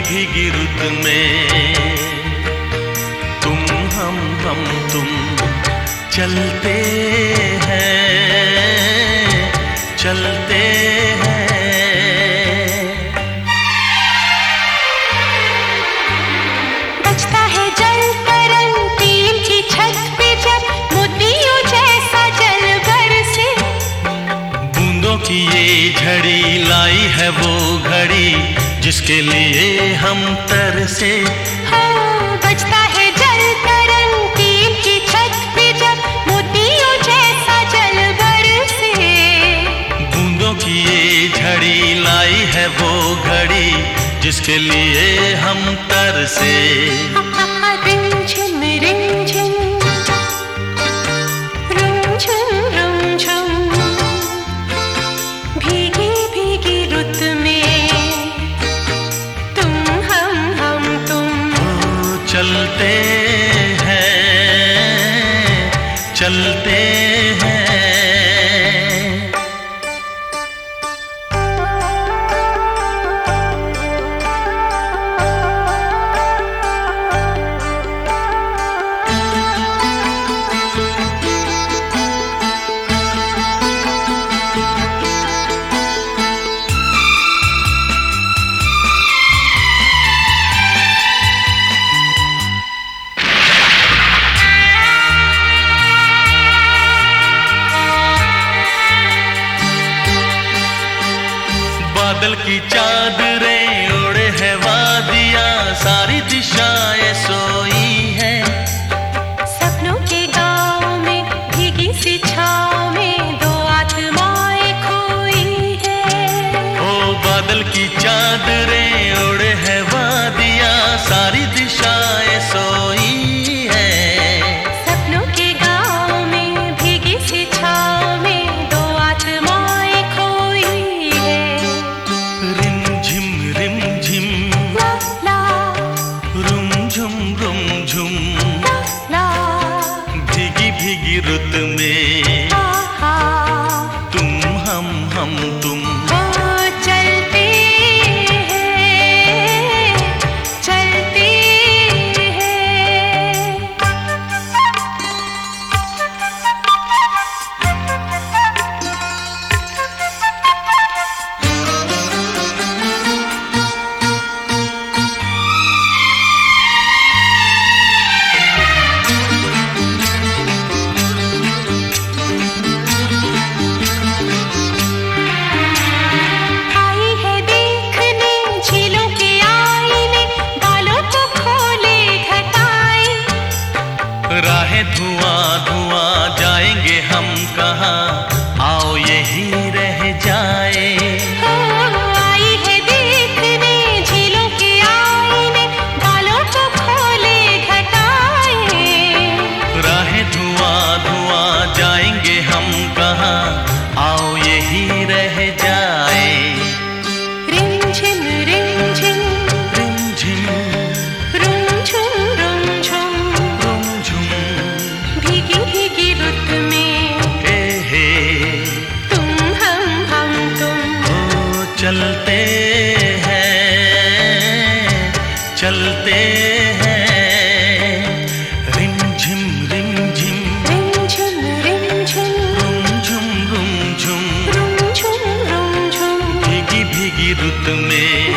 भीगी रुत में तुम हम तुम चलते चलते हैं। बजता है जल तरंग टीम की छत पे जब मोतियों जैसा जल बरसे। बूंदों की ये झड़ी लाई है वो घड़ी जिसके लिए हम तरसे। हाँ, बजता है जल तरंग टीम की छत पे जब मोतियों जैसा जल बरसे। बूंदों की ये झड़ी लाई है वो घड़ी जिसके लिए हम तरसे। रिमझिम रिमझिम रुमझुम रुमझुम भीगी भीगी रुत में तुम हम तुम चलते चलते हैं। बादल की चादरें ओढ़े है वादियाँ सारी दिशाएं सोई हैं। सपनों के गाँव में भीगी सी छाँव में दो आत्माएं खोई है। ओ बादल की चादरें ओढ़े है वादियाँ सारी दिशाएं सोई हैं। सपनों के गाँव में भीगी सी छाँव में दो आत्माएं खोई है। रिमझिम रिमझिम ला ला रुमझुम रुमझुम ला भीगी भीगी रुत में आहा तुम हम तुम चलते चलते आई है देखने झीलों के आईने बालों को खोले घटाई। राहें धुआं धुआं जाएंगे हम कहाँ आओ यही रह जाए। आई है देखने झीलों के आईने बालों को खोले घटाए। राहें धुआं धुआं जाएंगे हम कहाँ आओ यही रह जाए। रिमझिम रिमझिम रिमझिम रुमझुम रुमझुम रुमझुम भीगी भीगी रुत में हे तुम हम तुम ओ चलते चलते हैं। रिमझिम रिमझिम रिमझिम रिमझिम रुमझुम रुमझुम रुमझुम रुमझुम भीगी भीगी रुत में